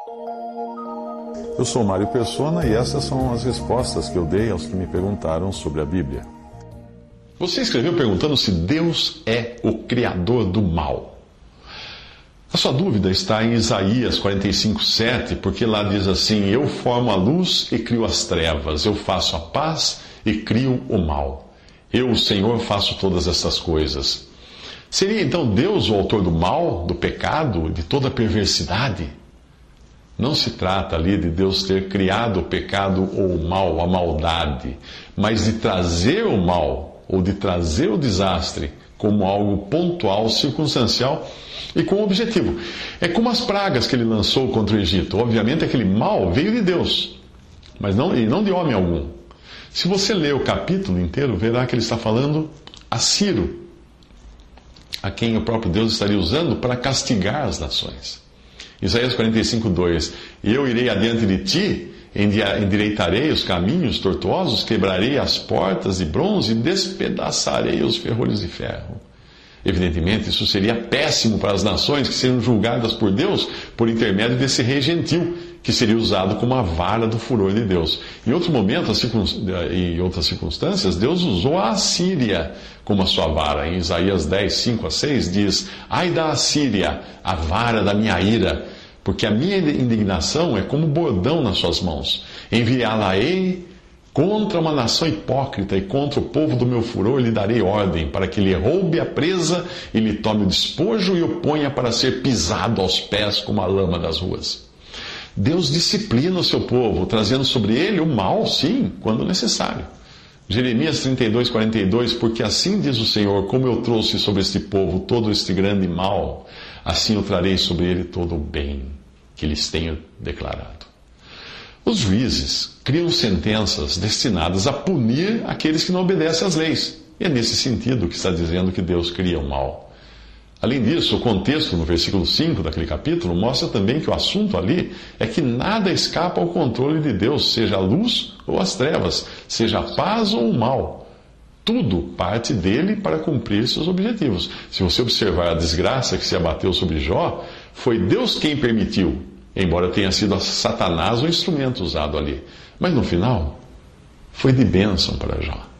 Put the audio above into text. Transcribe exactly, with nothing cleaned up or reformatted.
Eu sou Mário Persona e essas são as respostas que eu dei aos que me perguntaram sobre a Bíblia. Você escreveu perguntando se Deus é o criador do mal. A sua dúvida está em Isaías quarenta e cinco, sete, porque lá diz assim: eu formo a luz e crio as trevas, eu faço a paz e crio o mal. Eu, o Senhor, faço todas essas coisas. Seria então Deus o autor do mal, do pecado, de toda a perversidade? Não se trata ali de Deus ter criado o pecado ou o mal, a maldade, mas de trazer o mal ou de trazer o desastre como algo pontual, circunstancial e com objetivo. É como as pragas que ele lançou contra o Egito. Obviamente aquele mal veio de Deus, mas não, e não de homem algum. Se você ler o capítulo inteiro, verá que ele está falando a Ciro, a quem o próprio Deus estaria usando para castigar as nações. Isaías quarenta e cinco, dois. Eu irei adiante de ti, endireitarei os caminhos tortuosos, quebrarei as portas de bronze e despedaçarei os ferrolhos de ferro. Evidentemente, isso seria péssimo para as nações que seriam julgadas por Deus por intermédio desse rei gentil, que seria usado como a vara do furor de Deus. Em outro momento, em outras circunstâncias, Deus usou a Assíria como a sua vara. Em Isaías dez, cinco a seis diz: ai da Assíria, a vara da minha ira, porque a minha indignação é como bordão nas suas mãos. Enviá-la-ei contra uma nação hipócrita e contra o povo do meu furor lhe darei ordem, para que lhe roube a presa e lhe tome o despojo e o ponha para ser pisado aos pés como a lama das ruas. Deus disciplina o seu povo, trazendo sobre ele o mal, sim, quando necessário. Jeremias trinta e dois, quarenta e dois, porque assim diz o Senhor, como eu trouxe sobre este povo todo este grande mal, assim eu trarei sobre ele todo o bem que lhes tenho declarado. Os juízes criam sentenças destinadas a punir aqueles que não obedecem às leis. E é nesse sentido que está dizendo que Deus cria o mal. Além disso, o contexto no versículo cinco daquele capítulo mostra também que o assunto ali é que nada escapa ao controle de Deus, seja a luz ou as trevas, seja a paz ou o mal. Tudo parte dele para cumprir seus objetivos. Se você observar a desgraça que se abateu sobre Jó, foi Deus quem permitiu, embora tenha sido Satanás o instrumento usado ali. Mas no final, foi de bênção para Jó.